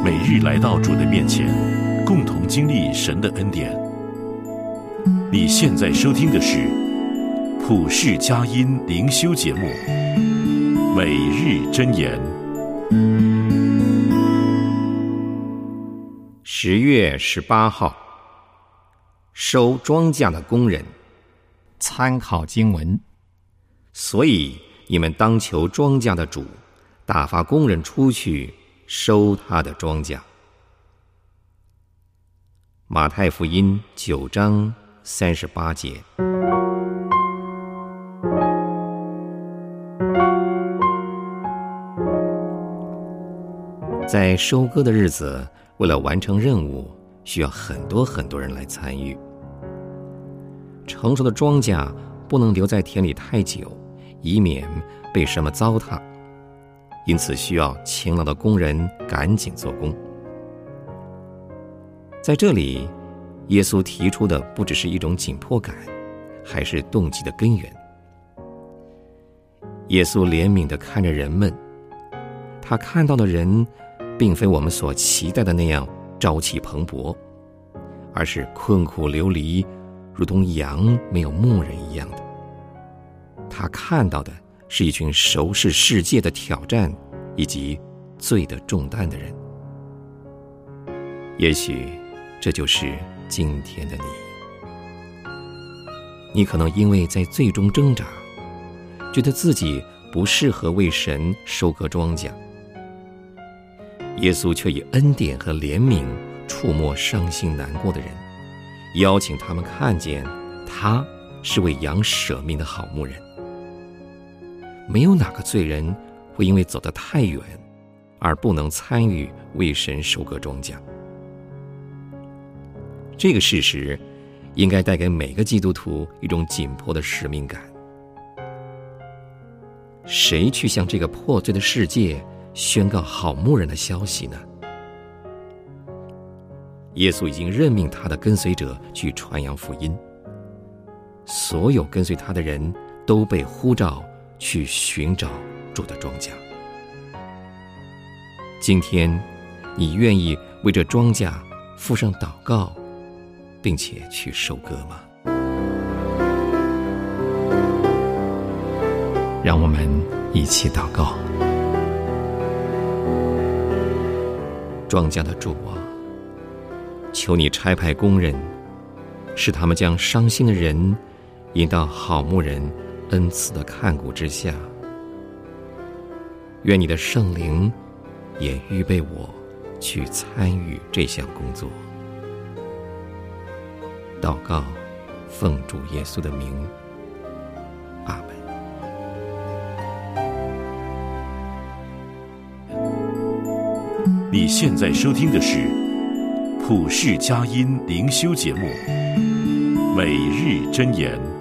每日来到主的面前，共同经历神的恩典。你现在收听的是普世佳音灵修节目《每日箴言》。 10月18号，收庄稼的工人。 参考经文： 所以你们当求庄稼的主，打发工人出去收他的庄稼。马太福音9章38节。在收割的日子，为了完成任务，需要很多人来参与。成熟的庄稼不能留在田里太久，以免被什么糟蹋，因此需要勤劳的工人赶紧做工。在这里，耶稣提出的不只是一种紧迫感，还是动机的根源。耶稣怜悯地看着人们，他看到的人并非我们所期待的那样朝气蓬勃，而是困苦流离，如同羊没有牧人一样的。他看到的是一群熟识世界的挑战以及罪的重担的人。也许这就是今天的你。你可能因为在罪中挣扎，觉得自己不适合为神收割庄稼。耶稣却以恩典和怜悯触摸伤心难过的人，邀请他们看见他是为羊舍命的好牧人。没有哪个罪人会因为走得太远而不能参与为神收割庄稼。这个事实应该带给每个基督徒一种紧迫的使命感。谁去向这个破碎的世界宣告好牧人的消息呢？耶稣已经任命他的跟随者去传扬福音，所有跟随他的人都被呼召去寻找主的庄稼。今天，你愿意为这庄稼付上祷告，并且去收割吗？ 让我们一起祷告。 庄稼的主啊，求你差派工人，使他们将伤心的人引到好牧人恩赐的看顾之下。愿你的圣灵也预备我去参与这项工作。祷告，奉主耶稣的名，阿们。 你现在收听的是普世佳音灵修节目《每日箴言》。